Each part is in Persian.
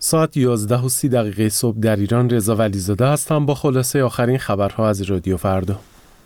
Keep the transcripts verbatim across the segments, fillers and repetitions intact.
ساعت یازده و سی دقیقه صبح در ایران. رضا ولیزاده هستم با خلاصه آخرین خبرها از رادیو فردا.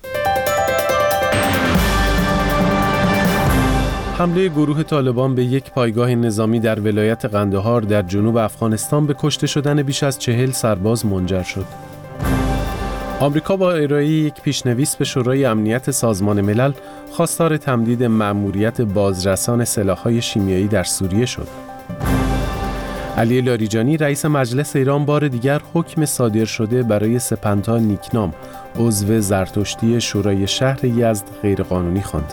حمله گروه طالبان به یک پایگاه نظامی در ولایت قندهار در جنوب افغانستان به کشته شدن بیش از چهل سرباز منجر شد. آمریکا با ارائه یک پیشنویس به شورای امنیت سازمان ملل خواستار تمدید مأموریت بازرسان سلاح‌های شیمیایی در سوریه شد. علی لاریجانی رئیس مجلس ایران بار دیگر حکم صادر شده برای سپنتا نیکنام عضو زرتشتی شورای شهر یزد غیرقانونی خواند.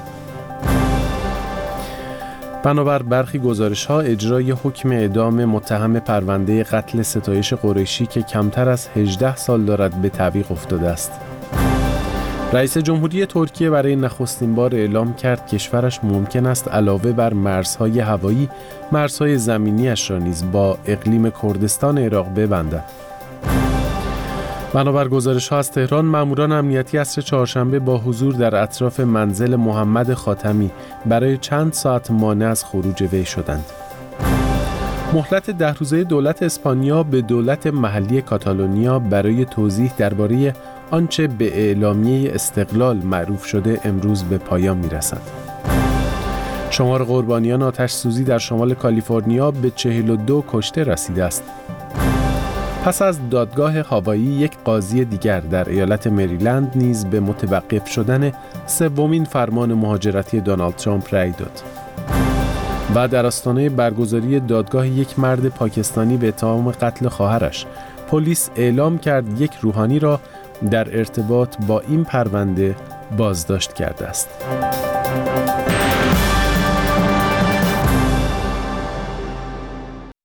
بنابر برخی گزارش‌ها اجرای حکم اعدام متهم پرونده قتل ستایش قریشی که کمتر از هجده سال دارد به تعویق افتاده است. رئیس جمهوری ترکیه برای نخستین بار اعلام کرد کشورش ممکن است علاوه بر مرزهای هوایی، مرزهای زمینی‌اش را نیز با اقلیم کردستان عراق ببندد. بنابر گزارش‌ها از تهران، ماموران امنیتی عصر چهارشنبه با حضور در اطراف منزل محمد خاتمی برای چند ساعت مانع از خروج وی شدند. مهلت ده روزه دولت اسپانیا به دولت محلی کاتالونیا برای توضیح درباره آنچه به اعلامیه استقلال معروف شده امروز به پایان می‌رسد. شمار قربانیان آتش سوزی در شمال کالیفرنیا به چهل و دو کشته رسیده است. پس از دادگاه هاوایی، یک قاضی دیگر در ایالت مریلند نیز به متوقف شدن سومین فرمان مهاجرتی دونالد ترامپ رأی داد. و در آستانه برگزاری دادگاه یک مرد پاکستانی به اتهام قتل خواهرش، پلیس اعلام کرد یک روحانی را در ارتباط با این پرونده بازداشت کرده است.